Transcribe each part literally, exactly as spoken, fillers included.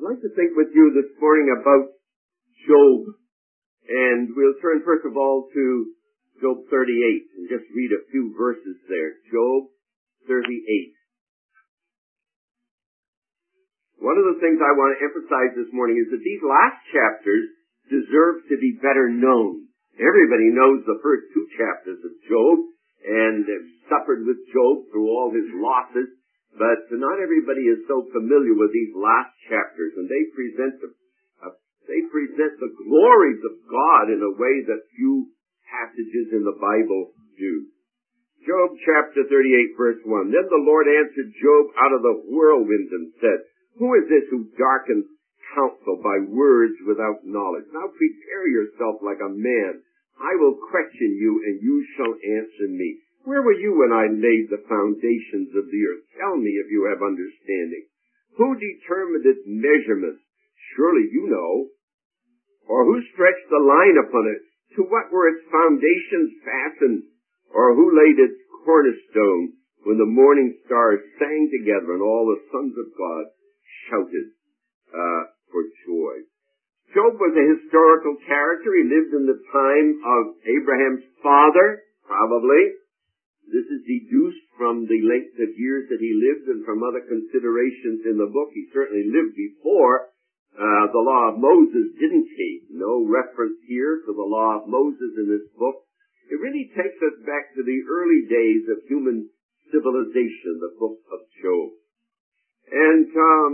like to think with you this morning about Job. And we'll turn first of all to Job thirty-eight and just read a few verses there. Job thirty-eight. One of the things I want to emphasize this morning is that these last chapters deserve to be better known. Everybody knows the first two chapters of Job and have suffered with Job through all his losses, but not everybody is so familiar with these last chapters, and they present the, uh, they present the glories of God in a way that few passages in the Bible do. Job chapter thirty-eight verse one. Then the Lord answered Job out of the whirlwind and said, Who is this who darkens counsel by words without knowledge? Now prepare yourself like a man. I will question you, and you shall answer me. Where were you when I laid the foundations of the earth? Tell me if you have understanding. Who determined its measurements? Surely you know. Or who stretched the line upon it? To what were its foundations fastened? Or who laid its cornerstone when the morning stars sang together and all the sons of God shouted uh, for joy? Job was a historical character. He lived in the time of Abraham's father, probably. This is deduced from the length of years that he lived and from other considerations in the book. He certainly lived before uh, the law of Moses, didn't he? No reference here to the law of Moses in this book. It really takes us back to the early days of human civilization, the book of Job. And um,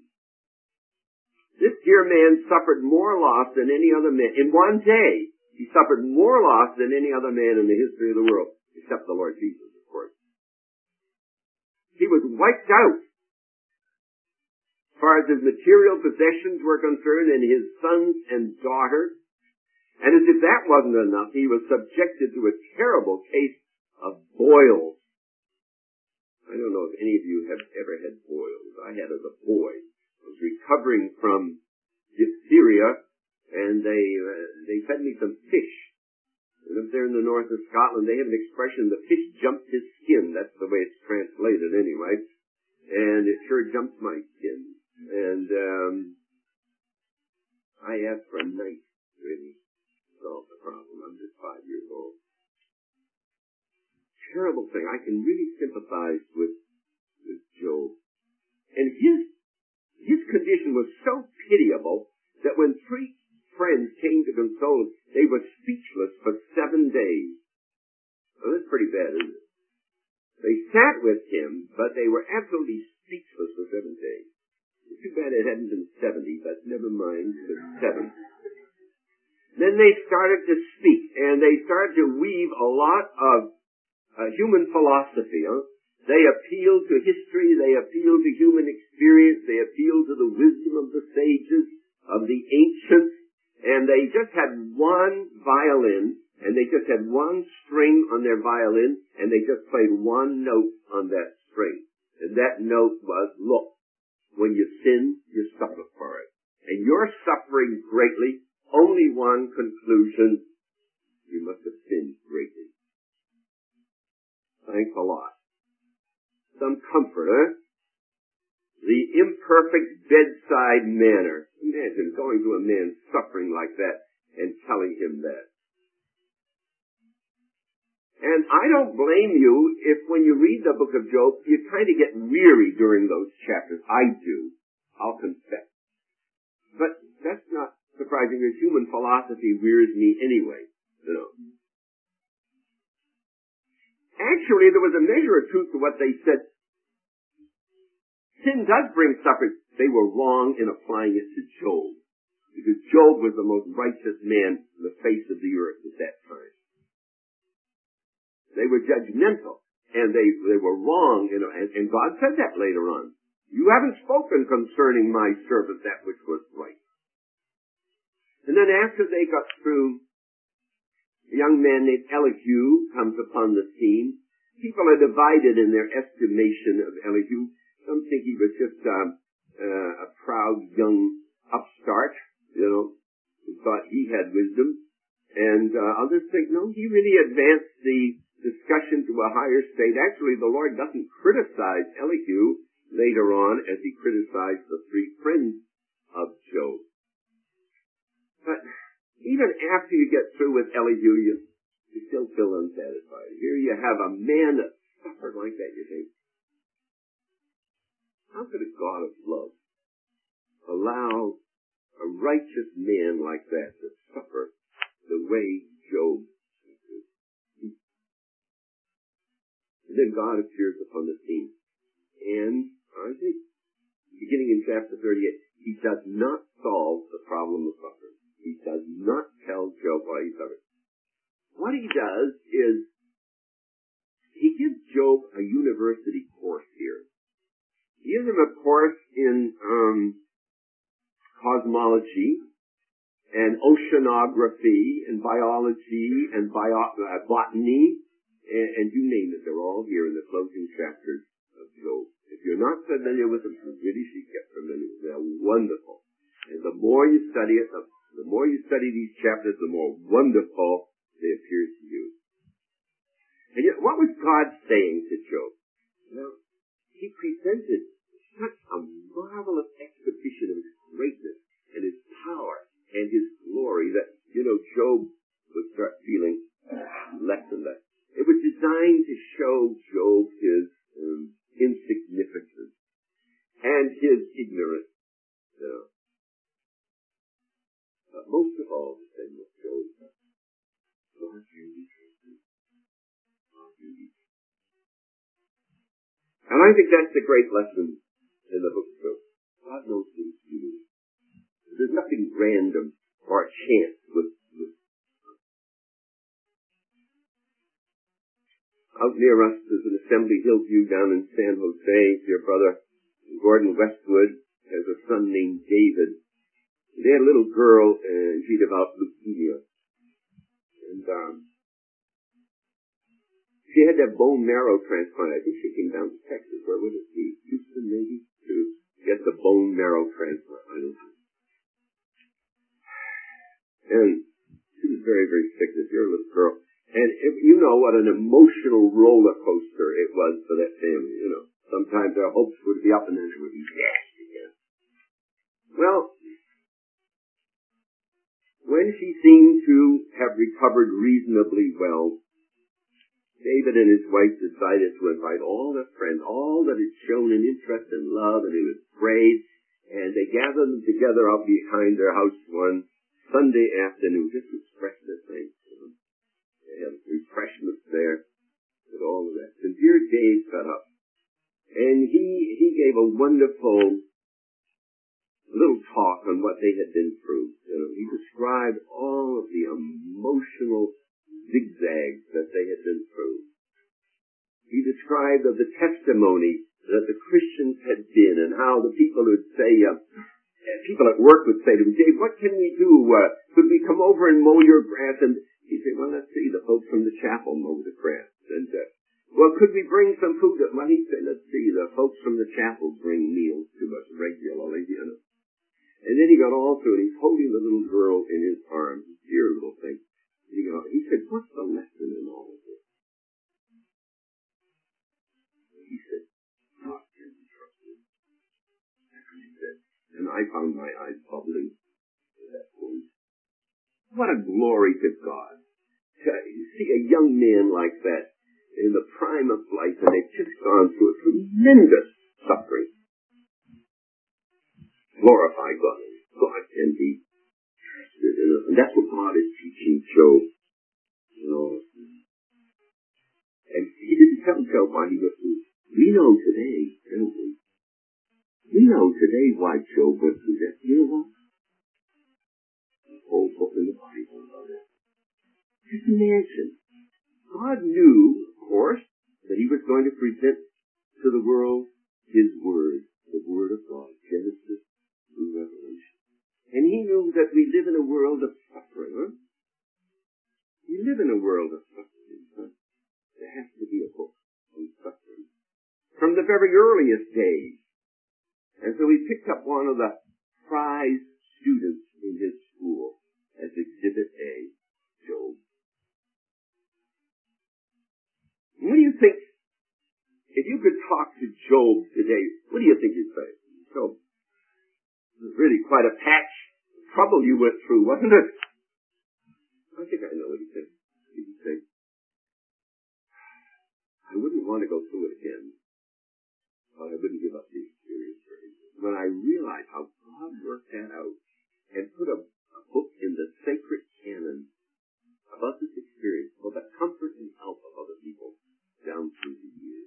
this dear man suffered more loss than any other man. In one day, he suffered more loss than any other man in the history of the world. Except the Lord Jesus, of course. He was wiped out as far as his material possessions were concerned and his sons and daughters. And as if that wasn't enough, he was subjected to a terrible case of boils. I don't know if any of you have ever had boils. I had as a boy. I was recovering from diphtheria, and they uh, they fed me some fish. And up there in the north of Scotland, they have an expression, the fish jumped his skin. That's the way it's translated anyway. And it sure jumped my skin. And um, I asked for a knife, really, to solve the problem. I'm just five years old. Terrible thing. I can really sympathize with, with Job. And his, his condition was so pitiable that when three friends came to console him, they were speechless for seven days. Well, that's pretty bad, isn't it? They sat with him, but they were absolutely speechless for seven days. It's too bad it hadn't been seventy, but never mind, it was seven. Then they started to speak, and they started to weave a lot of uh, human philosophy. Huh? They appealed to history, they appealed to human experience, they appealed to the wisdom of the sages, of the ancients, and they just had one violin, and they just had one string on their violin, and they just played one note on that string. And that note was, look, when you sin, you suffer for it. And you're suffering greatly, only one conclusion, you must have sinned greatly. Thanks a lot. Some comfort, huh? The imperfect bedside manner. Imagine going to a man suffering like that and telling him that. And I don't blame you if when you read the book of Job, you kind of get weary during those chapters. I do. I'll confess. But that's not surprising because human philosophy wearies me anyway. You know. Actually, there was a measure of truth to what they said. Sin does bring suffering. They were wrong in applying it to Job. Because Job was the most righteous man on the face of the earth at that time. They were judgmental. And they, they were wrong. You know, and, and God said that later on. You haven't spoken concerning my servant that which was right. And then after they got through, a young man named Elihu comes upon the scene. People are divided in their estimation of Elihu. Some think he was just uh, uh, a proud young upstart, you know, who thought he had wisdom. And uh, others think, no, he really advanced the discussion to a higher state. Actually, the Lord doesn't criticize Elihu later on as he criticized the three friends of Job. But even after you get through with Elihu, you, you still feel unsatisfied. Here you have a man that suffered like that, you think. How could a God of love allow a righteous man like that to suffer the way Job did? And then God appears upon the scene. And I think, beginning in chapter thirty-eight, he does not solve the problem of suffering. He does not tell Job why he suffered. What he does is he gives Job a university course here. He gives him a course in um, cosmology and oceanography and biology and bio- uh, botany and, and you name it. They're all here in the closing chapters of Job. If you're not familiar with them, you really should get familiar with them. They're wonderful. And the more you study it, the, the more you study these chapters, the more wonderful they appear to you. And yet, what was God saying to Job? Well, he presented such a marvelous exhibition of his greatness and his power and his glory that, you know, Job would start feeling less and less. It was designed to show Job his um, insignificance and his ignorance. You know. But most of all, the thing with Job, God really trusted. God really trusted. And I think that's the great lesson in the book of Job. God knows things to do. There's nothing random or chance with, with out near us, there's an Assembly Hillview down in San Jose. Your brother Gordon Westwood has a son named David. They had a little girl, and she developed leukemia. And um, she had that bone marrow transplant. I think she came down to Texas. Where would it be? Houston, maybe? To get the bone marrow transplant. I don't know. And she was very, very sick, this dear little girl. And if, you know what an emotional roller coaster it was for that family, you know. Sometimes their hopes would be up and then they would be dashed again. Well, when she seemed to have recovered reasonably well, David and his wife decided to invite all their friends, all that had shown an interest and love and who had prayed, and they gathered them together out behind their house one Sunday afternoon just to express their thanks to them. They had refreshments there and all of that. And dear Dave got up, and he he gave a wonderful little talk on what they had been through. You know, he described all of the emotional zigzags that they had been through. He described of the testimony that the Christians had been and how the people would say, uh, people at work would say to him, Dave, what can we do? Uh, could we come over and mow your grass? And he'd say, well, let's see, the folks from the chapel mow the grass. And, uh, well, could we bring some food? Well, he'd say, let's see, the folks from the chapel bring meals to us regularly, you know. And then he got all through, and he's holding the little girl in his arms, this dear little thing. And he, got, he said, what's the lesson in all of this? He said, God can be trusted. That's what he said. And I found my eyes bubbling at that point. What a glory to God. To see a young man like that in the prime of life, and they've just gone through a tremendous suffering. Glorify God. God can be trusted. And that's what God is teaching Job. You know. And he didn't tell Job why he went through. We know today, don't we? We know today why Job went through that. You know what? The whole book in the Bible about that. Just imagine. God knew, of course, that he was going to present to the world his word, the word of God, Genesis through Revelation. And he knew that we live in a world of suffering, huh? We live in a world of suffering, huh? There has to be a book on suffering. From the very earliest days. And so he picked up one of the prize students in his school as Exhibit A, Job. What do you think, if you could talk to Job today, what do you think he'd say? Job, was really quite a patch of trouble you went through, wasn't it? I think I know what he said. He would say, I wouldn't want to go through it again, but I wouldn't give up the experience for him. When I realized how God worked that out and put a, a book in the sacred canon about this experience for the comfort and help of other people down through the years.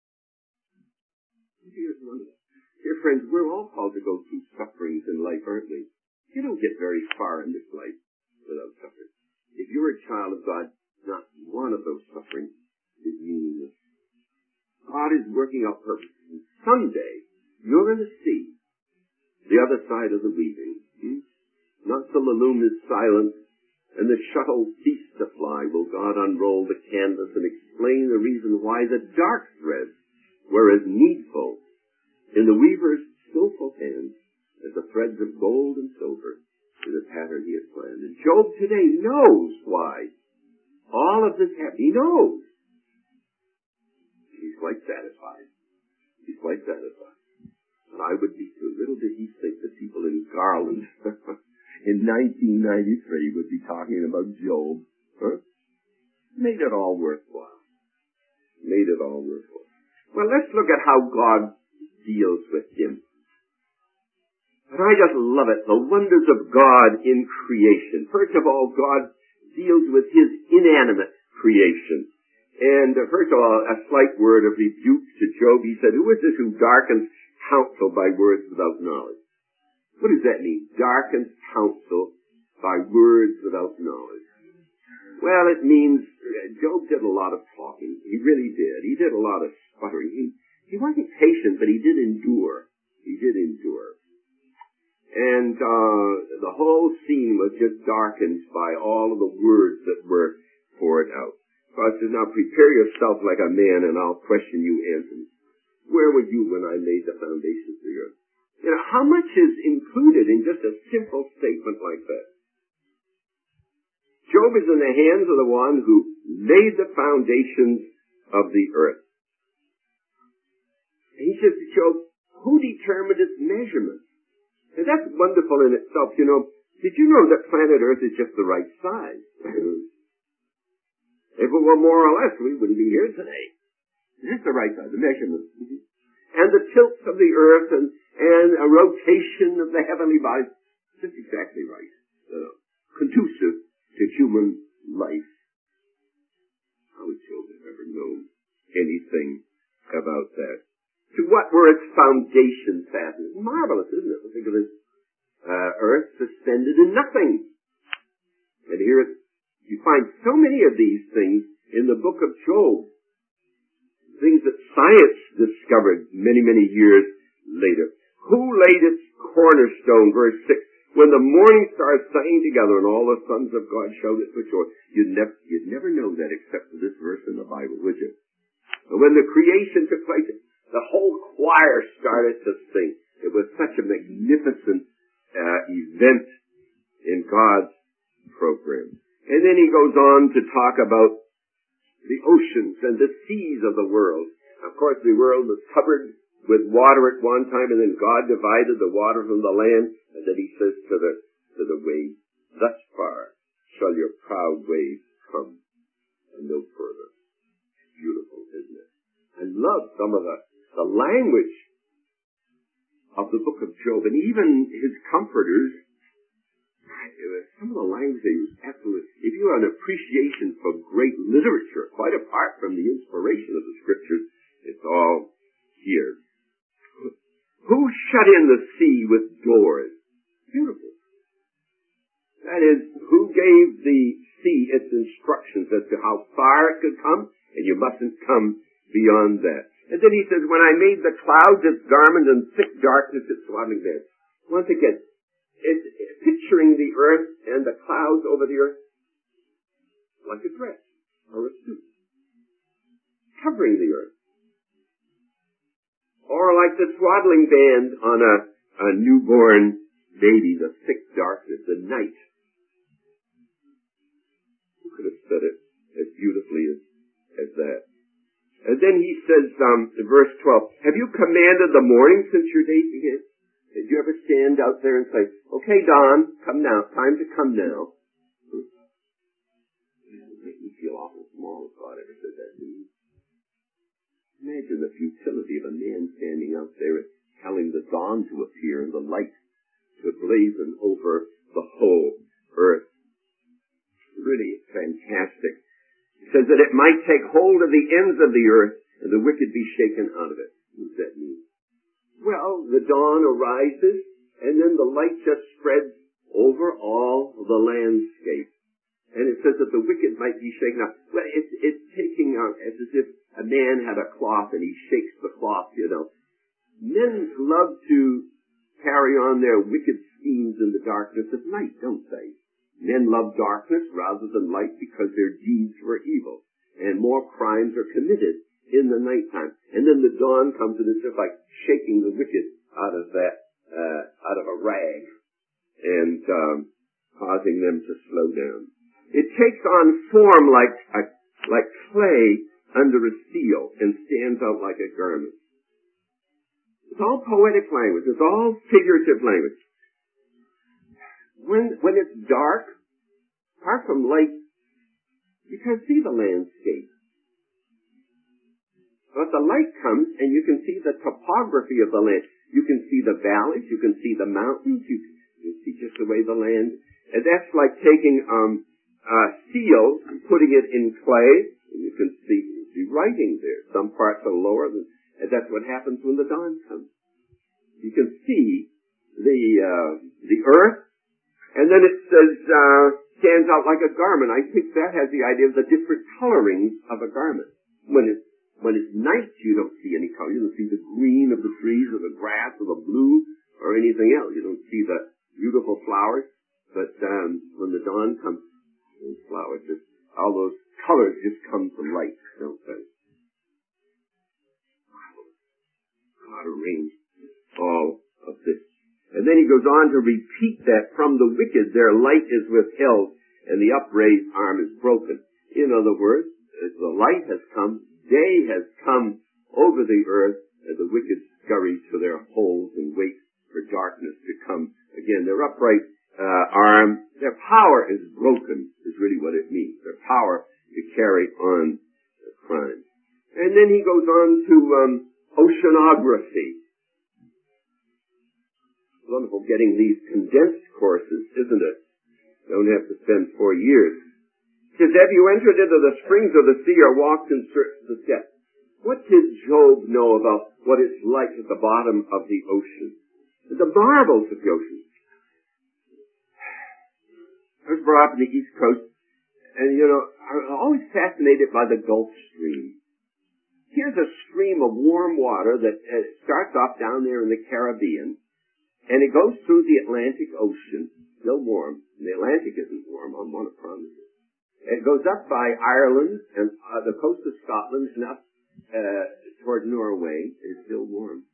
Here's one of them. Dear friends, we're all called to go through sufferings in life, aren't we? You don't get very far in this life without suffering. If you're a child of God, not one of those sufferings is meaningless. God is working out purposes. Someday, you're going to see the other side of the weaving. Hmm? Not till the loom is silent and the shuttle cease to fly will God unroll the canvas and explain the reason why the dark threads were as needful in the weaver's skillful hands as the threads of gold and silver in the pattern he had planned. And Job today knows why all of this happened. He knows. He's quite satisfied. He's quite satisfied. And I would be too. Little did he think that people in Garland in nineteen ninety-three would be talking about Job. Huh? Made it all worthwhile. Made it all worthwhile. Well, let's look at how God deals with him. And I just love it, the wonders of God in creation. First of all, God deals with his inanimate creation. And uh, first of all, a slight word of rebuke to Job. He said, who is this who darkens counsel by words without knowledge? What does that mean? Darkens counsel by words without knowledge. Well, it means uh, Job did a lot of talking. He really did. He did a lot of sputtering. He, he wasn't patient, but he did endure. He did endure. And uh the whole scene was just darkened by all of the words that were poured out. God says, now prepare yourself like a man, and I'll question you, answer me. Where were you when I made the foundations of the earth? You know, how much is included in just a simple statement like that? Job is in the hands of the one who laid the foundations of the earth. And he says to Job, who determined its measurement? And that's wonderful in itself. You know, did you know that planet Earth is just the right size? If it were more or less, we wouldn't be here today. It's just the right size, the measurement. Mm-hmm. And the tilts of the Earth and, and a rotation of the heavenly bodies, just exactly right. Uh, conducive to human life. How would Job have ever known anything about that? To what were its foundations fastened? Marvelous, isn't it? Think of this uh, earth suspended in nothing. And here it, you find so many of these things in the book of Job. Things that science discovered many, many years later. Who laid its cornerstone? Verse six. When the morning stars sang together and all the sons of God shouted for joy. You'd never, you'd never know that except for this verse in the Bible, would you? And when the creation took place, the whole choir started to sing. It was such a magnificent uh, event in God's program. And then he goes on to talk about the oceans and the seas of the world. Of course, the world was covered with water at one time, and then God divided the water from the land. And then he says to the to the waves, thus far shall your proud waves come, and no further. Beautiful, isn't it? I love some of the The language of the book of Job, and even his comforters, some of the language they use, absolutely. If you have an appreciation for great literature, quite apart from the inspiration of the scriptures, it's all here. Who shut in the sea with doors? Beautiful. That is, who gave the sea its instructions as to how far it could come, and you mustn't come beyond that. And then he says, when I made the clouds its garment and thick darkness its swaddling band. Once again, it's picturing the earth and the clouds over the earth like a dress or a suit, covering the earth. Or like the swaddling band on a, a newborn baby, the thick darkness, the night. Who could have said it as beautifully as, as that? And then he says, um, in verse twelve, have you commanded the morning since your days began? Did you ever stand out there and say, okay, Don, come now, time to come now? It makes me feel awful small if God ever said that to me. Imagine the futility of a man standing out there and telling the dawn to appear and the light to blazon over the whole earth. Really fantastic. It says that it might take hold of the ends of the earth and the wicked be shaken out of it. What does that mean? Well, the dawn arises and then the light just spreads over all the landscape. And it says that the wicked might be shaken out. Well, it's, it's taking out, it's as if a man had a cloth and he shakes the cloth, you know. Men love to carry on their wicked schemes in the darkness of night, don't they? Men love darkness rather than light because their deeds were evil. And more crimes are committed in the nighttime. And then the dawn comes and it's just like shaking the wicked out of that, uh, out of a rag and, um, causing them to slow down. It takes on form like, a, like clay under a seal and stands out like a garment. It's all poetic language. It's all figurative language. When, when it's dark, apart from light, you can't see the landscape. But the light comes and you can see the topography of the land. You can see the valleys, you can see the mountains, you can, you can see just the way the land, and that's like taking, um, a seal and putting it in clay, and you can see, see writing there. Some parts are lower than, and that's what happens when the dawn comes. You can see the, uh, the earth, and then it says, uh, stands out like a garment. I think that has the idea of the different colorings of a garment. When it's, when it's night, you don't see any color. You don't see the green of the trees or the grass or the blue or anything else. You don't see the beautiful flowers. But, um, when the dawn comes, those flowers, just, all those colors just come from light, don't they? God arranged all of this. And then he goes on to repeat that from the wicked their light is withheld and the upraised arm is broken. In other words, as the light has come, day has come over the earth, and the wicked scurry to their holes and wait for darkness to come again. Their upright uh, arm, their power is broken, is really what it means. Their power to carry on the crime. And then he goes on to um, oceanography. Wonderful getting these condensed courses, isn't it? Don't have to spend four years. It says, have you entered into the springs of the sea or walked in search of the depths? What did Job know about what it's like at the bottom of the ocean? The marvels of the ocean. I was brought up in the East Coast, and, you know, I'm always fascinated by the Gulf Stream. Here's a stream of warm water that uh, starts off down there in the Caribbean, and it goes through the Atlantic Ocean, still warm. And the Atlantic isn't warm, I want to promise you. It goes up by Ireland and uh, the coast of Scotland and up uh, toward Norway, and it's still warm.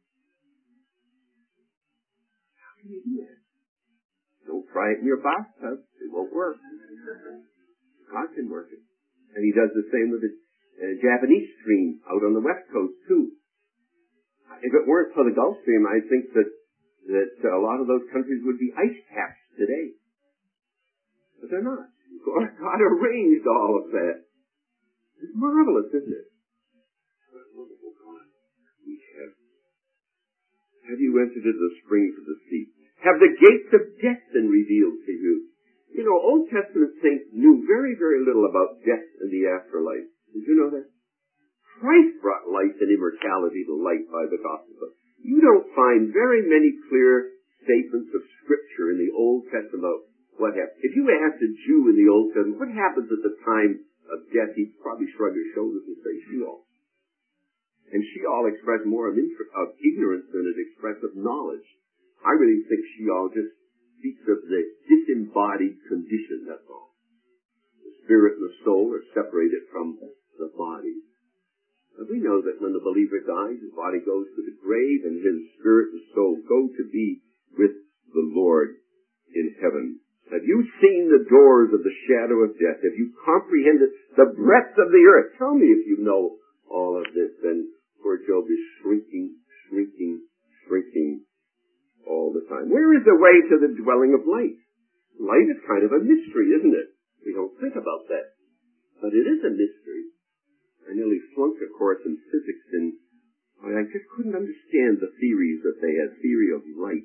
How can you do that? Don't try it in your bathtub. It won't work. God can work it. And he does the same with the uh, Japanese stream out on the west coast, too. If it weren't for the Gulf Stream, I think that, that uh, a lot of those countries would be ice caps today. But they're not. God, God arranged all of that. It's marvelous, isn't it? What a wonderful God we have. Have you entered into the springs of the sea? Have the gates of death been revealed to you? You know, Old Testament saints knew very, very little about death and the afterlife. Did you know that? Christ brought life and immortality to light by the gospel. You don't find very many clear statements of Scripture in the Old Testament about what happens. If you asked a Jew in the Old Testament, what happens at the time of death, he'd probably shrug his shoulders and say, Sheol. And Sheol expressed more of, inter- of ignorance than it expressed of knowledge. I really think Sheol just speaks of the disembodied condition, that's all. The spirit and the soul are separated from the body. And we know that when the believer dies, his body goes to the grave, and his spirit and soul go to be with the Lord in heaven. Have you seen the doors of the shadow of death? Have you comprehended the breadth of the earth? Tell me if you know all of this. Then poor Job is shrinking, shrinking, shrinking time. Where is the way to the dwelling of light? Light is kind of a mystery, isn't it? We don't think about that. But it is a mystery. I nearly flunked a course in physics, and I just couldn't understand the theories that they had, theory of light.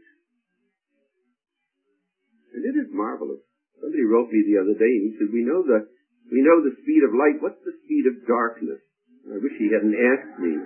And it is marvelous. Somebody wrote me the other day, and he said, we know the, we know the speed of light. What's the speed of darkness? I wish he hadn't asked me.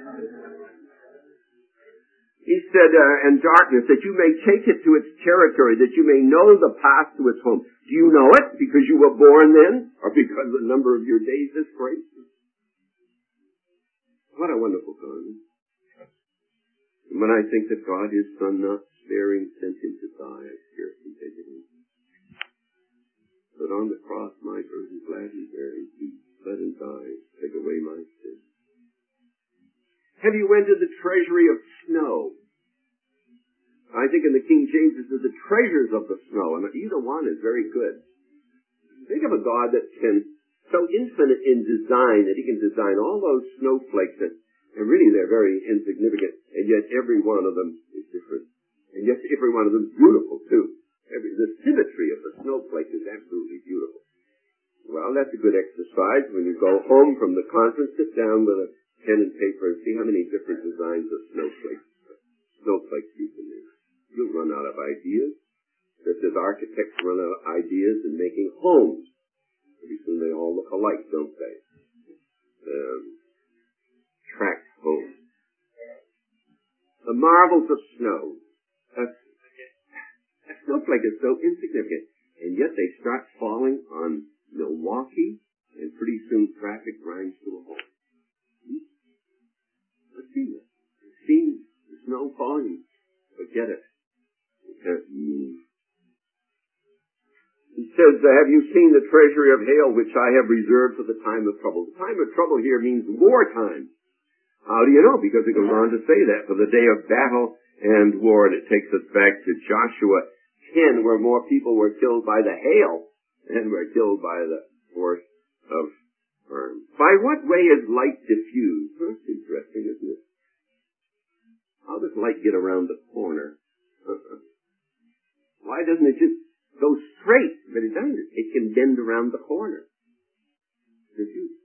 He said, uh, and darkness, that you may take it to its territory, that you may know the path to its home. Do you know it because you were born then, or because the number of your days is great? What a wonderful God. And when I think that God, his Son, not sparing, sent him to die, I scarcely take it in. But on the cross my burden gladly bearing, he bled and died, take away my sin. Have you entered the treasury of snow? I think in the King James it says the treasures of the snow, and either one is very good. Think of a God that can, so infinite in design, that he can design all those snowflakes that, and really they're very insignificant, and yet every one of them is different. And yet every one of them is beautiful too. Every, the symmetry of the snowflake is absolutely beautiful. Well, that's a good exercise. When you go home from the conference, sit down with a pen and paper and see how many different designs of snowflakes, snowflakes you can do. You'll run out of ideas. Just as architects run out of ideas in making homes. Pretty soon they all look alike, don't they? Um, tract homes. The marvels of snow. A, a snowflake is so insignificant, and yet they start falling on Milwaukee, and pretty soon traffic grinds to a halt. I've seen it. I've seen the snow falling. Forget it. You can't move. He says, have you seen the treasury of hail which I have reserved for the time of trouble? The time of trouble here means wartime. How do you know? Because it goes on to say that for the day of battle and war, and it takes us back to Joshua ten, where more people were killed by the hail than were killed by the force of arms. By what way is light diffused? Well, that's interesting, isn't it? How does light get around the corner? Uh-uh. Why doesn't it just go straight? But it doesn't. It can bend around the corner. Diffused.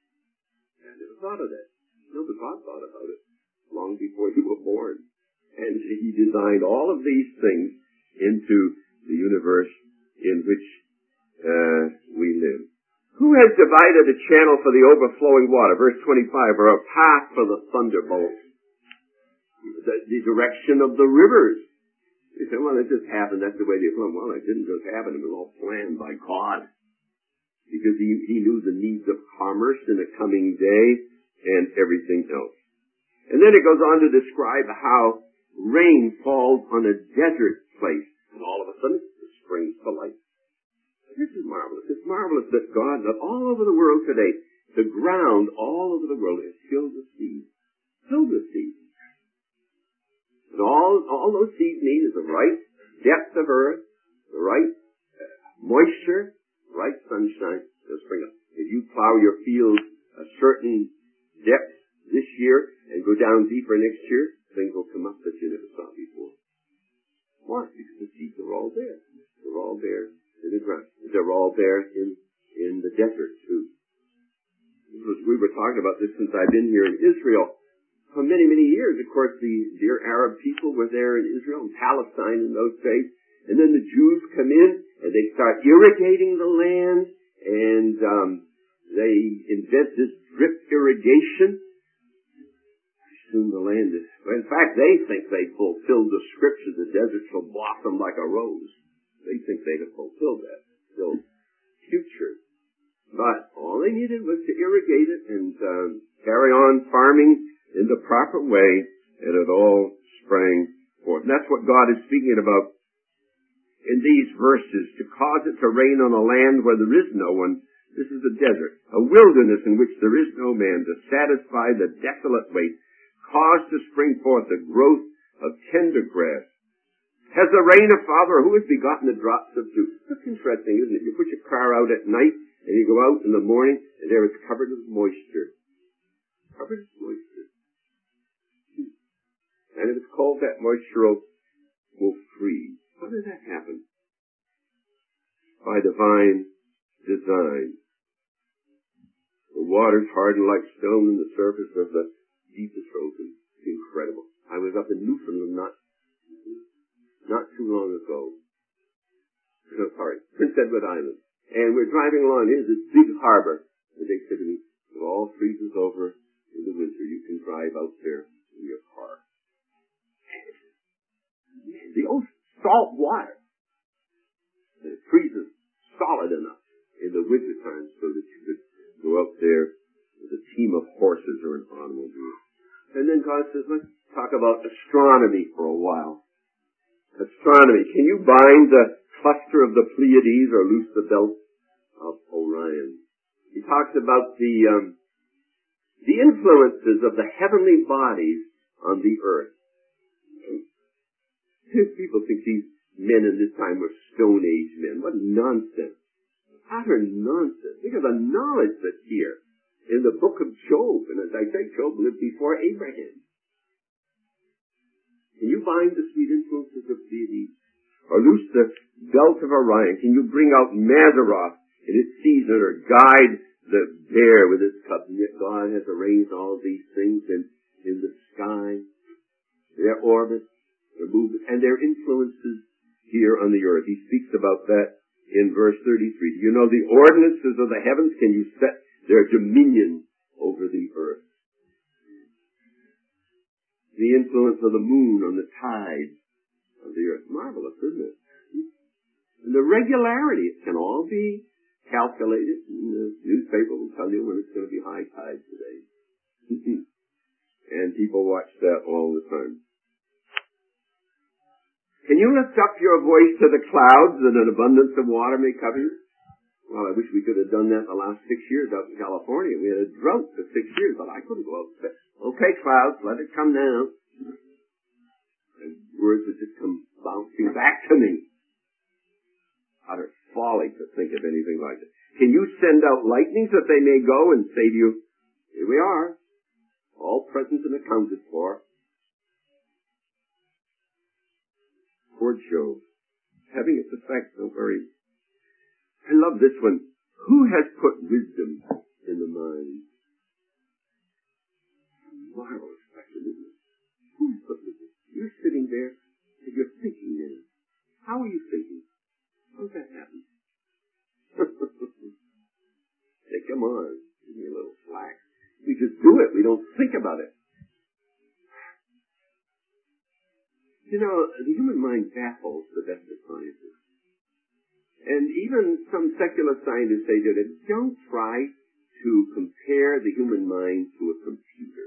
I never thought of that. No, but God thought about it long before you were born. And he designed all of these things into the universe in which uh, we live. Who has divided a channel for the overflowing water? Verse twenty-five, or a path for the thunderbolts. The, the direction of the rivers. You say, well, it just happened. That's the way they flow. Well, it didn't just happen. It was all planned by God. Because he, he knew the needs of commerce in the coming day and everything else. And then it goes on to describe how rain falls on a desert place. And all of a sudden, it springs to life. This is marvelous. It's marvelous that God, that all over the world today, the ground all over the world is filled with seeds. Filled with seeds. And all, all those seeds need is the right depth of earth, the right uh, moisture, the right sunshine to spring up. If you plow your field a certain depth this year and go down deeper next year, things will come up that you never saw before. Why? Because the seeds are all there. They're all there in the ground. They're all there in, in the desert too. We were talking about this since I've been here in Israel. For many, many years, of course, the dear Arab people were there in Israel and Palestine in those days. And then the Jews come in and they start irrigating the land, and um, they invent this drip irrigation. Soon the land is, well, in fact, they think they fulfilled the scripture, the desert shall blossom like a rose. They think they have fulfilled that. Still future. But all they needed was to irrigate it and um, carry on farming in the proper way, and it all sprang forth. And that's what God is speaking about in these verses, to cause it to rain on a land where there is no one. This is a desert, a wilderness in which there is no man, to satisfy the desolate waste, cause to spring forth the growth of tender grass. Has the rain a father? Who has begotten the drops of dew? That's interesting, isn't it? You put your car out at night, and you go out in the morning, and there it's covered with moisture. Covered with moisture. And if it's cold, that moisture will, will freeze. How did that happen? By divine design. The waters hardened like stone and the surface of the deep is frozen. Incredible. I was up in Newfoundland not, not too long ago. No, sorry, Prince Edward Island. And we're driving along. Here's this big harbor. And they said to me, it all freezes over in the winter. You can drive out there in your car. The old salt water. It freezes solid enough in the winter time so that you could go out there with a team of horses or an automobile. And then God says, let's talk about astronomy for a while. Astronomy. Can you bind the cluster of the Pleiades or loose the belt of Orion? He talks about the um, the influences of the heavenly bodies on the earth. People think these men in this time were Stone Age men. What nonsense. Utter nonsense. Think of the knowledge that's here in the book of Job. And as I say, Job lived before Abraham. Can you bind the sweet influences of Pleiades? Or loose the belt of Orion? Can you bring out Mazzaroth in its season, or guide the bear with its cubs? And yet God has arranged all these things in, in the sky, their orbits, their movements, and their influences here on the earth. He speaks about that in verse thirty-three. Do you know the ordinances of the heavens? Can you set their dominion over the earth? The influence of the moon on the tides of the earth. Marvelous, isn't it? And the regularity, it can all be calculated. And the newspaper will tell you when it's going to be high tide today. And people watch that all the time. Can you lift up your voice to the clouds that an abundance of water may cover you? Well, I wish we could have done that the last six years out in California. We had a drought for six years, but I couldn't go out and say, okay, clouds, let it come down. And words would just come bouncing back to me. Utter folly to think of anything like that. Can you send out lightnings that they may go and say to you, here we are, all present and accounted for. Poor Job. Having its effect, don't worry. I love this one. Who has put wisdom in the mind? Marvelous question, isn't it? Who has put wisdom? You're sitting there and you're thinking now. How are you thinking? How does that happen? Say, come on. Give me a little slack. We just do it. We don't think about it. You know, the human mind baffles the best of scientists. And even some secular scientists say that don't try to compare the human mind to a computer.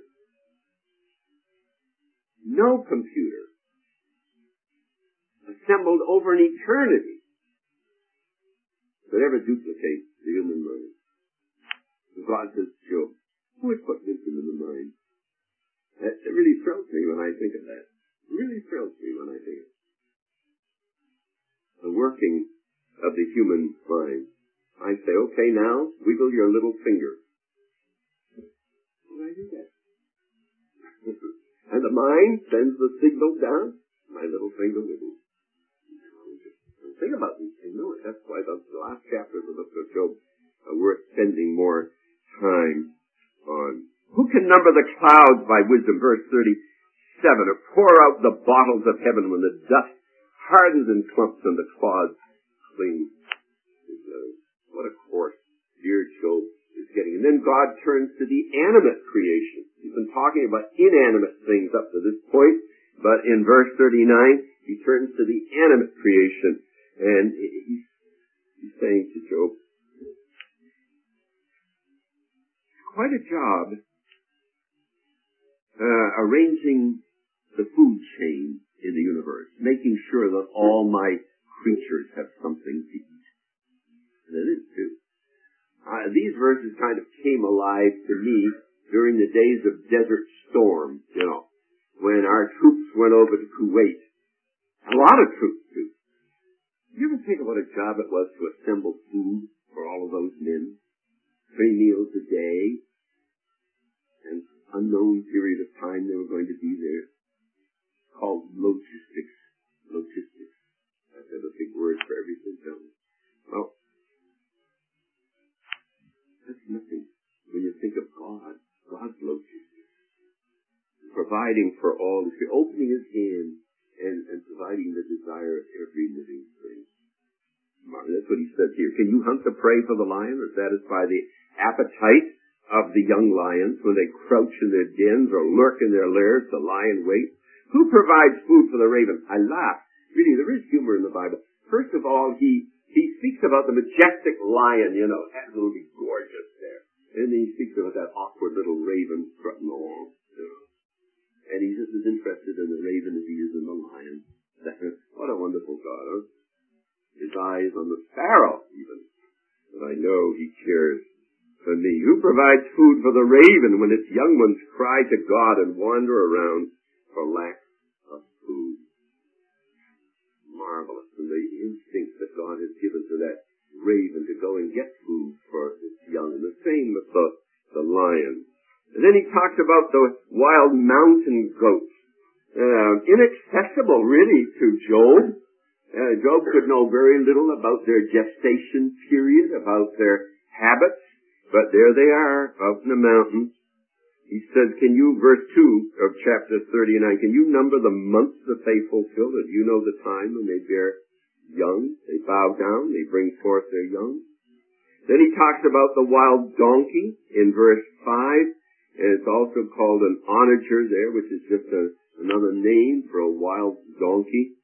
No computer assembled over an eternity could ever duplicate the human mind. God says, Job, who has put wisdom in the mind? That, that really thrills me when I think of that. It really thrills me when I think of it. The working of the human mind. I say, okay, now, wiggle your little finger. When I do that. And the mind sends the signal down. My little finger wiggles. Think about these things. No, that's why the last chapters of the book of Job are worth spending more time on. Who can number the clouds by wisdom? Verse thirty-seven. Or pour out the bottles of heaven when the dust hardens in clumps and the clods cling. What a course dear Job is getting. And then God turns to the animate creation. He's been talking about inanimate things up to this point, but in verse thirty-nine, he turns to the animate creation. And he's, he's saying to Job, quite a job uh, arranging the food chain in the universe, making sure that all my creatures have something to eat. And it is too. Uh, these verses kind of came alive to me during the days of Desert Storm, you know, when our troops went over to Kuwait. A lot of troops too. You ever think of what a job it was to assemble food for all of those men? Three meals a day, and unknown period of time they were going to be there. Called logistics. Logistics. I have a big word for everything, don't we? Well, that's nothing when you think of God. God's logistics. Providing for all, opening his hand and, and providing the desire of every living thing. That's what he says here. Can you hunt the prey for the lion or satisfy the appetite of the young lions when they crouch in their dens or lurk in their lairs? The lion waits. Who provides food for the raven? I laugh. Really, there is humor in the Bible. First of all, he, he speaks about the majestic lion, you know, absolutely gorgeous there. And then he speaks about that awkward little raven strutting along, you know. And he's just as interested in the raven as he is in the lion. What a wonderful God, huh? His eye is on the sparrow, even. But I know he cares for me. Who provides food for the raven when its young ones cry to God and wander around for lack of food? Marvelous. And the instinct that God has given to that raven to go and get food for its young. And the same with the, the lion. And then he talks about the wild mountain goats. Uh, inaccessible, really, to Job. Uh, Job could know very little about their gestation period, about their habits, but there they are, out in the mountains. He says, can you, verse two of chapter thirty-nine, can you number the months that they fulfill? Do you know the time when they bear young? They bow down, they bring forth their young. Then he talks about the wild donkey in verse five, and it's also called an onager there, which is just a, another name for a wild donkey.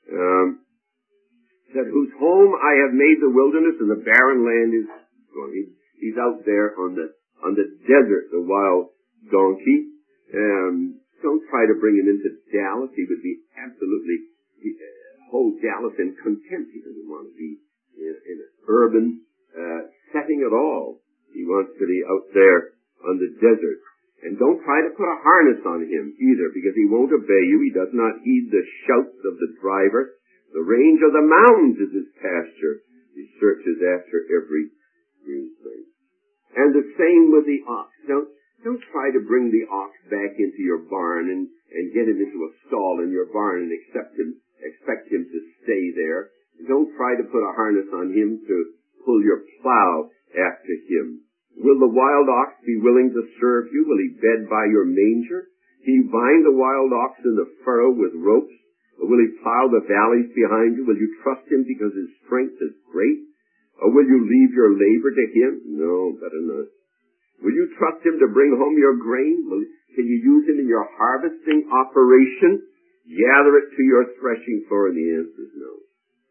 Um, said, whose home I have made the wilderness, and the barren land is gone. He, he's out there on the on the desert, the wild donkey. Um, don't try to bring him into Dallas. He would be absolutely he, uh, hold Dallas in contempt. He doesn't want to be in, in an urban uh, setting at all. He wants to be out there on the desert. And don't try to put a harness on him either, because he won't obey you. He does not heed the shouts of the driver. The range of the mountains is his pasture. He searches after every green thing. And the same with the ox. Don't, don't try to bring the ox back into your barn and, and get him into a stall in your barn and accept him, expect him to stay there. Don't try to put a harness on him to pull your plow after him. Will the wild ox be willing to serve you? Will he bed by your manger? Do you bind the wild ox in the furrow with ropes? Or will he plow the valleys behind you? Will you trust him because his strength is great? Or will you leave your labor to him? No, better not. Will you trust him to bring home your grain? Will, can you use him in your harvesting operation? Gather it to your threshing floor? And the answer is no.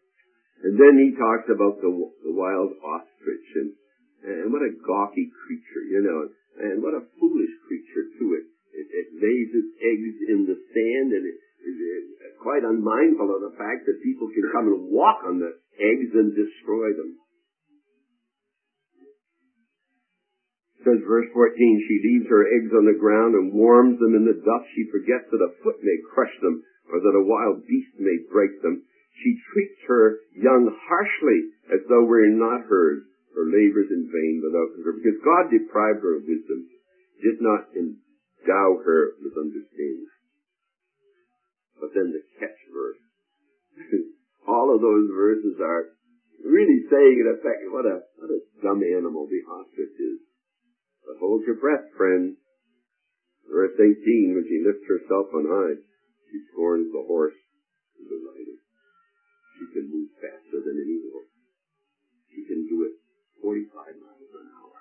And then he talks about the, the wild ostrich, and, and what a gawky creature, you know, and what a foolish creature, too. It, it, it lays its eggs in the sand, and it is quite unmindful of the fact that people can come and walk on the eggs and destroy them. It says, verse fourteen, she leaves her eggs on the ground and warms them in the dust. She forgets that a foot may crush them, or that a wild beast may break them. She treats her young harshly, as though were not hers. Her labors in vain without her, because God deprived her of wisdom, did not endow her with understanding. But then the catch verse. All of those verses are really saying, in effect, what a, what a dumb animal the ostrich is. But hold your breath, friend. Verse eighteen, when she lifts herself on high, she scorns the horse and the rider. She can move faster than any horse. She can do it forty-five miles an hour.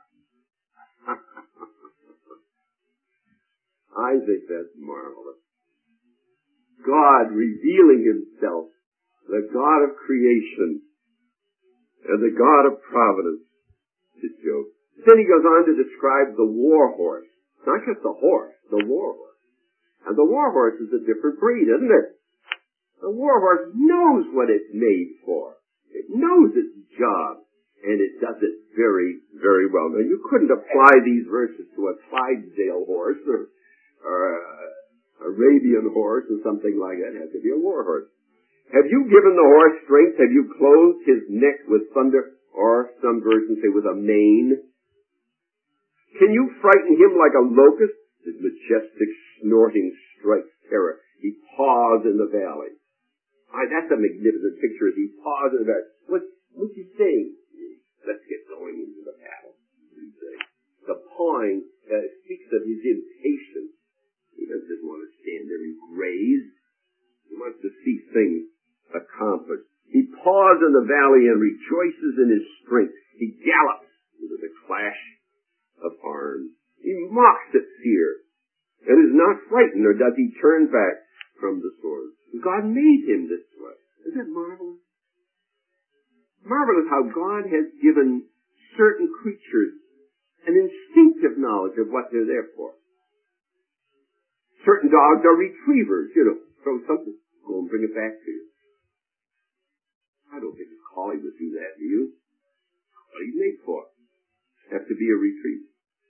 I think that's marvelous. God revealing himself, the God of creation, and the God of providence to Job. Then he goes on to describe the war horse. Not just the horse, the war horse. And the war horse is a different breed, isn't it? The war horse knows what it's made for. It knows its job, and it does it very, very well. Now, you couldn't apply these verses to a Clydesdale horse or, or a Arabian horse or something like that. It has to be a war horse. Have you given the horse strength? Have you clothed his neck with thunder? Or some versions say with a mane? Can you frighten him like a locust? His majestic snorting strikes terror. He paws in the valley. Ah, that's a magnificent picture as he pauses there. What, what's he saying? Let's get going into the battle. The pawing uh, speaks of his impatience. He doesn't just want to stand there and graze. He wants to see things accomplished. He paws in the valley and rejoices in his strength. He gallops into the clash of arms. He mocks at fear and is not frightened, nor does he turn back from the sword. God made him this way. Isn't that marvelous? Marvelous how God has given certain creatures an instinctive knowledge of what they're there for. Certain dogs are retrievers, you know. Throw something, go and bring it back to you. I don't think a collie would do that, do you? What he's made for. Have to be a retriever.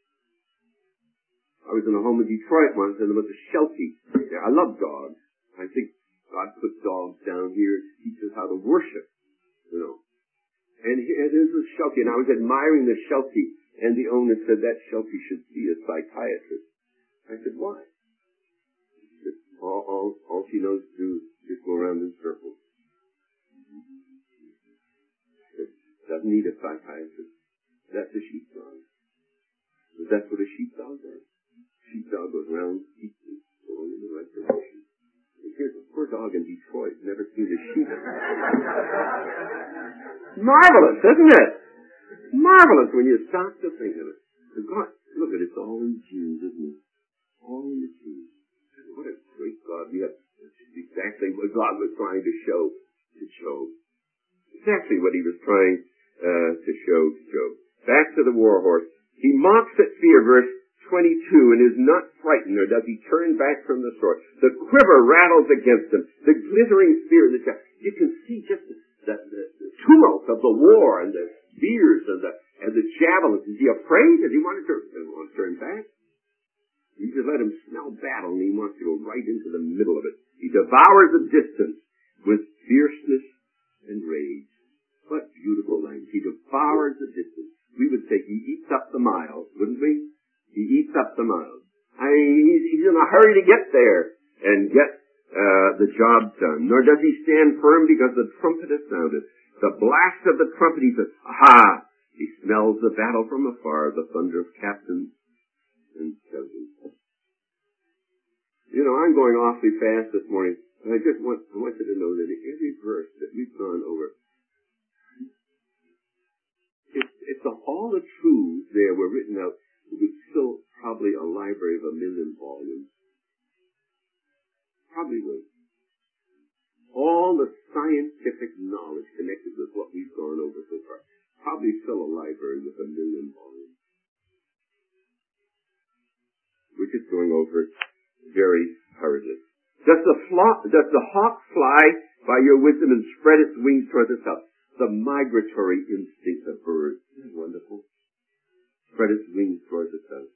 I was in a home in Detroit once, and there was a Sheltie there. I love dogs. I think God put dogs down here to teach us how to worship, you know. And here, there's a Sheltie, and I was admiring the Sheltie, and the owner said that Sheltie should see a psychiatrist. I said, why? He said, all, all, all she knows to do is go around in circles. It doesn't need a psychiatrist. That's a sheepdog. But that's what a sheepdog does. Sheepdog goes around, keeps it going in the right direction. And here's a poor dog in Detroit, never seen a sheep. Marvelous, isn't it? Marvelous when you stop to think of it. God, look at it, it's all in genes, isn't it? All in the genes. What a great God we have. It's exactly what God was trying to show to Job. Exactly what he was trying uh, to show to Job. Back to the war horse. He mocks at fear, verse twenty-two, and is not frightened, or does he turn back from the sword. The quiver rattles against him. The glittering spear. The you can see just the, the, the, the tumult of the war and the spears and the and the javelins. Is he afraid? Does he want to turn, does he want to turn back? You just let him smell battle, and he wants to go right into the middle of it. He devours the distance with fierceness and rage. What beautiful language. He devours the distance. We would say he eats up the miles, wouldn't we? He eats up the miles. I mean, he's, he's in a hurry to get there and get uh, the job done. Nor does he stand firm because the trumpet has sounded. The blast of the trumpet, he says, aha! He smells the battle from afar, the thunder of captains and sergeants. You know, I'm going awfully fast this morning, and I just want, I want you to know that every verse that we've gone over, it's, it's a, all the truths there were written out. It was still probably a library of a million volumes. Probably would. All the scientific knowledge connected with what we've gone over so far. Probably still a library with a million volumes. We're just going over it very hurriedly. Does the, flock, does the hawk fly by your wisdom and spread its wings toward the south? The migratory instinct of birds. Isn't that wonderful? Spread its wings toward the south.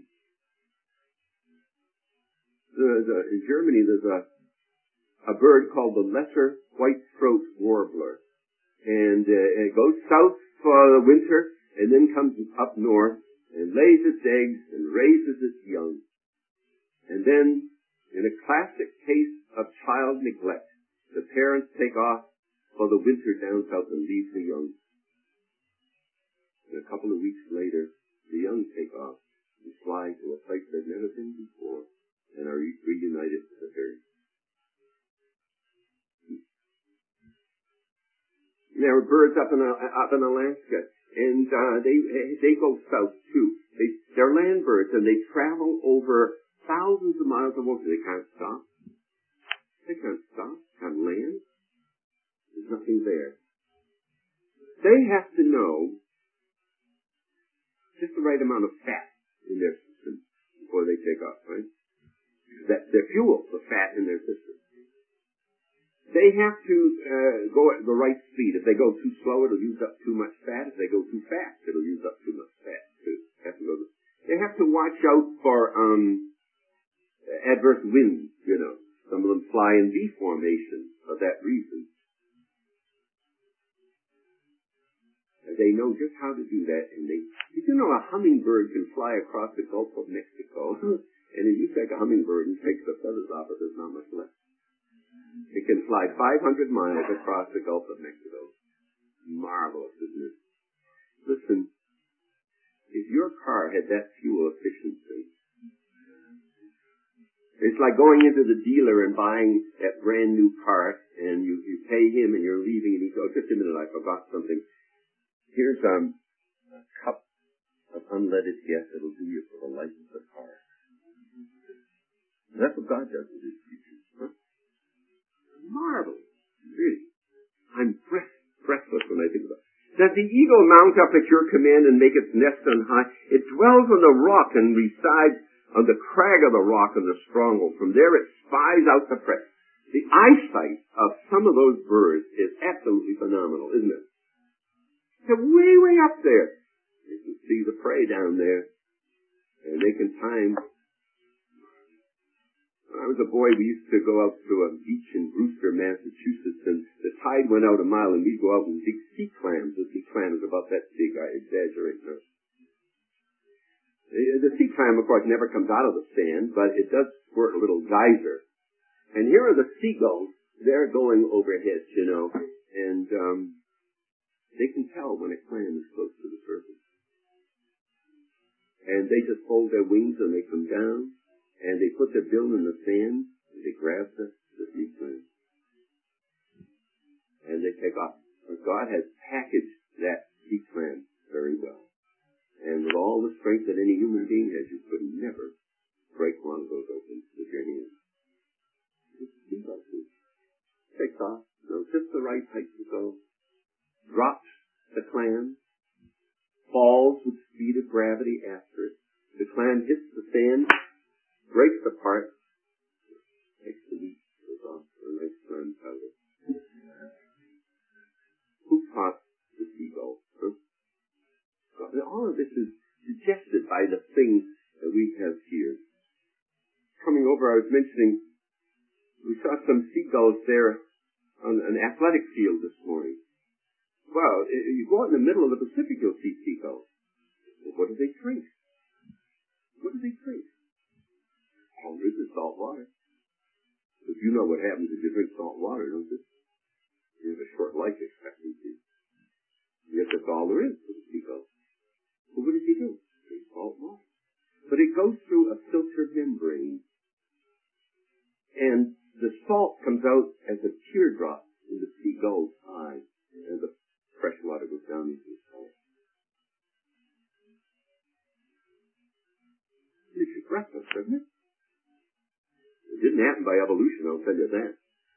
There's a, in Germany, there's a, a bird called the lesser white-throat warbler. And uh, it goes south for the winter and then comes up north and lays its eggs and raises its young. And then, in a classic case of child neglect, the parents take off for the winter down south and leave the young. And a couple of weeks later, the young take off and fly to a place they've never been before and are re- reunited with the herd. There are birds up in uh, up in Alaska, and uh, they they go south too. They they're land birds, and they travel over thousands of miles of water. They can't stop. They can't stop. Can't land. There's nothing there. They have to know just the right amount of fat in their system before they take off, right? That's their fuel, the fat in their system. They have to uh, go at the right speed. If they go too slow, it'll use up too much fat. If they go too fast, it'll use up too much fat. Too. Have to go to, they have to watch out for um, adverse winds, you know. Some of them fly in V formation for that reason. They know just how to do that. And they, did you know a hummingbird can fly across the Gulf of Mexico? And if you take a hummingbird and take the feathers off it, there's not much left. It can fly five hundred miles across the Gulf of Mexico. Marvelous, isn't it? Listen, if your car had that fuel efficiency, it's like going into the dealer and buying that brand new car, and you, you pay him and you're leaving, and he goes, just a minute, I forgot something. Here's um, a cup of unleaded gas that'll do you for the life of the car. And that's what God does with his creatures. Huh? Marvelous. Really. I'm breath, breathless when I think about it. Does the eagle mount up at your command and make its nest on high? It dwells on the rock and resides on the crag of the rock of the stronghold. From there it spies out the prey. The eyesight of some of those birds is absolutely phenomenal, isn't it? They're way, way up there. You can see the prey down there, and they can time. When I was a boy, we used to go out to a beach in Brewster, Massachusetts, and the tide went out a mile, and we'd go out and dig sea clams. The sea clam is about that big, I exaggerate now. The sea clam, of course, never comes out of the sand, but it does squirt a little geyser. And here are the seagulls. They're going overhead, you know, and um, they can tell when a clam is close to the surface. And they just fold their wings and they come down, and they put their bill in the sand, and they grab the, the sea clam. And they take off. God has packaged that sea clam very well. And with all the strength that any human being has, you could never break one of those open with your hands. Just see those things. Takes off, you know, just the right height to go. Drops the clam. Falls with the speed of gravity after it. The clam hits the sand, breaks apart, takes the meat, goes off for a nice clam powder. Who taught the seagull? Huh? All of this is suggested by the things that we have here. Coming over, I was mentioning, we saw some seagulls there on an athletic field this morning. Well, you go out in the middle of the Pacific, you'll see seagulls. Well, what do they drink? What do they drink? All there is is salt water. But you know what happens if you drink salt water, don't you? You have a short life expectancy. Yet that's all there is for the seagulls. Well, what does he do? Drink salt water. But it goes through a filter membrane. And the salt comes out as a teardrop in the seagull's eye. And the fresh water goes down into the salt. It's your breakfast, doesn't it? It didn't happen by evolution, I'll tell you that.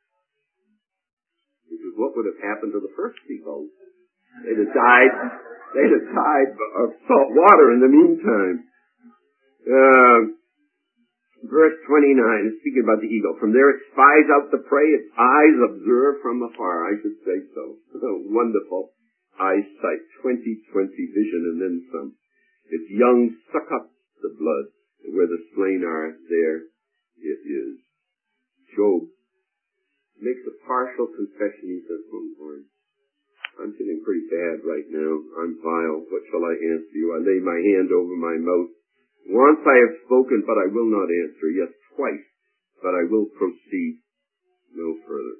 This is what would have happened to the first seagulls. They'd have died, they'd have died of salt water in the meantime. Uh, verse twenty-nine, speaking about the eagle. From there it spies out the prey, its eyes observe from afar. I should say so. Wonderful eyesight, twenty twenty vision and then some. Its young suck up the blood. Where the slain are, there it is. Job makes a partial confession. He says, oh Lord, I'm feeling pretty bad right now. I'm vile. What shall I answer you? I lay my hand over my mouth. Once I have spoken, but I will not answer. Yes, twice, but I will proceed no further.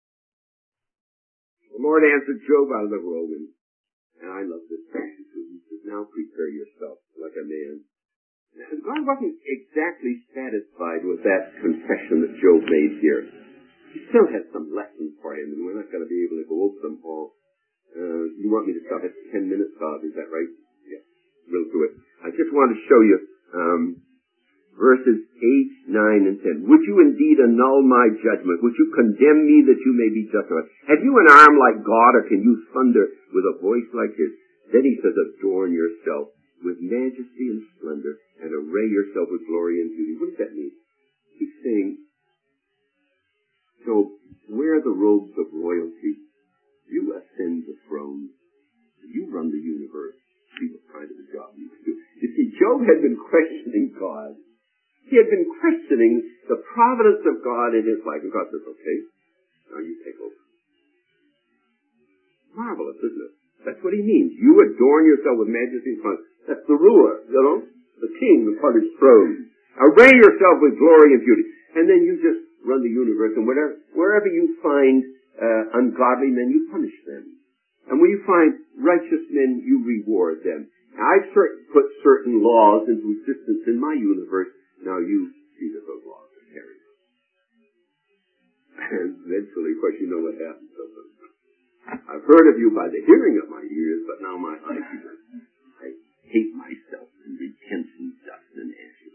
The Lord answered Job out of the whirlwind. And I love this passage. He says, now prepare yourself like a man. God wasn't exactly satisfied with that confession that Job made here. He still has some lessons for him, and we're not going to be able to go over them all. Uh, you want me to stop at ten minutes, Bob? Is that right? Yeah, we'll do it. I just want to show you um, verses eight, nine, and ten. Would you indeed annul my judgment? Would you condemn me that you may be justified? Have you an arm like God, or can you thunder with a voice like his? Then he says, adorn yourself with majesty and splendor, and array yourself with glory and beauty. What does that mean? He's saying, Job, wear the robes of royalty. You ascend the throne. You run the universe. See what kind of a job you do. You see, Job had been questioning God. He had been questioning the providence of God in his life. And God says, okay, now you take over. Marvelous, isn't it? That's what he means. You adorn yourself with majesty and splendor. That's the ruler, you know, the king upon his throne. Array yourself with glory and beauty. And then you just run the universe, and whatever, wherever you find uh, ungodly men, you punish them. And when you find righteous men, you reward them. Now, I've cert- put certain laws into existence in my universe. Now you see that those laws are carried. And eventually, of course, you know what happens to them. I've heard of you by the hearing of my ears, but now my eyes hear. I hate myself and repent in dust and ashes.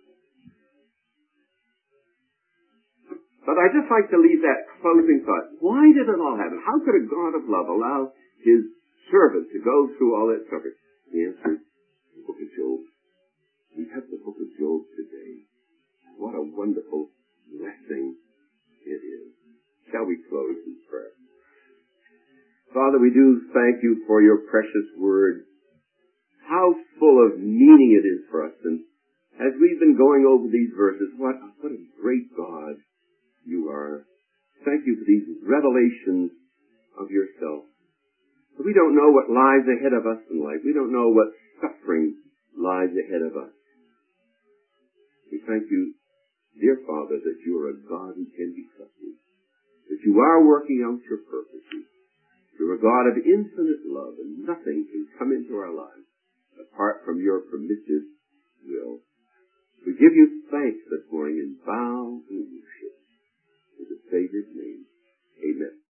But I just like to leave that closing thought. Why did it all happen? How could a God of love allow his servant to go through all that suffering? The answer is the book of Job. We have the book of Job today. What a wonderful blessing it is. Shall we close in prayer? Father, we do thank you for your precious word. How full of meaning it is for us. And as we've been going over these verses, what, what a great God you are. Thank you for these revelations of yourself. We don't know what lies ahead of us in life. We don't know what suffering lies ahead of us. We thank you, dear Father, that you are a God who can be trusted, that you are working out your purposes. You're a God of infinite love, and nothing can come into our lives apart from your permissive will. We give you thanks this morning and bow in worship. In the Savior's name, amen.